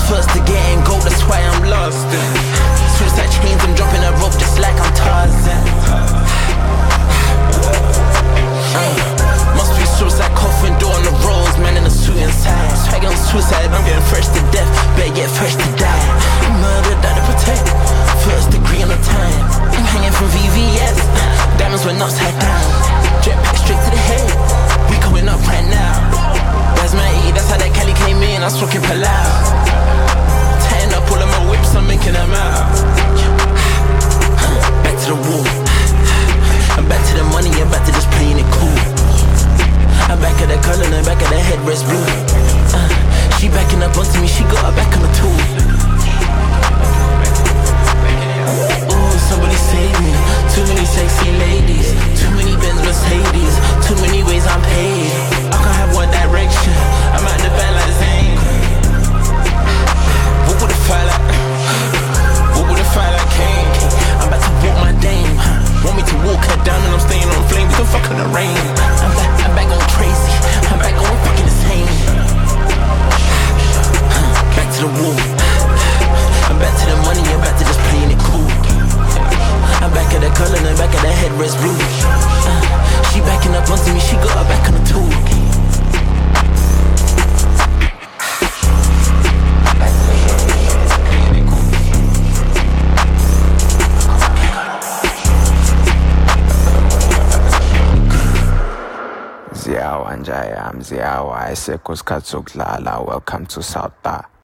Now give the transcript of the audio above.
first to getting gold, that's why I'm lost. Suicide chains, I'm dropping a rope just like I'm Tarzan. Must be suicide coffin door on the roads, man in a suit inside. Swag on suicide, I'm getting fresh to death, better get fresh to die. Murder, die to protect, first degree on the time. I'm hanging from VVS, diamonds went upside down. Jetpack straight to the head, we going up right now. That's my E, that's how that Cali came in, I was fucking Palau. Tying up all of my whips, I'm making them out. Back to the wall, I'm back to the money, I'm back to just playing it cool. I'm back at the color, and back at the headrest blue. She backing up onto me, she got her back on the tool. Ooh, somebody save me. Too many sexy ladies, too many Benz Mercedes, too many ways I'm paid. I can't have one direction, I'm out the band like Zayn. What would if I like? What would if I like Kane? I'm about to walk my dame. Want me to walk her down and I'm staying on flame. We can fuck in the rain. I'm back on crazy. I'm back on fucking insane. Back to the wall. I'm back to the money. I'm back to just playing it cool. I'm back at the color and back at the headrest blue. She backing up onto me. She got her back on the tool. Ziyawa Njaya, Mziyawa, Isekos Katsukla, welcome to South Bar.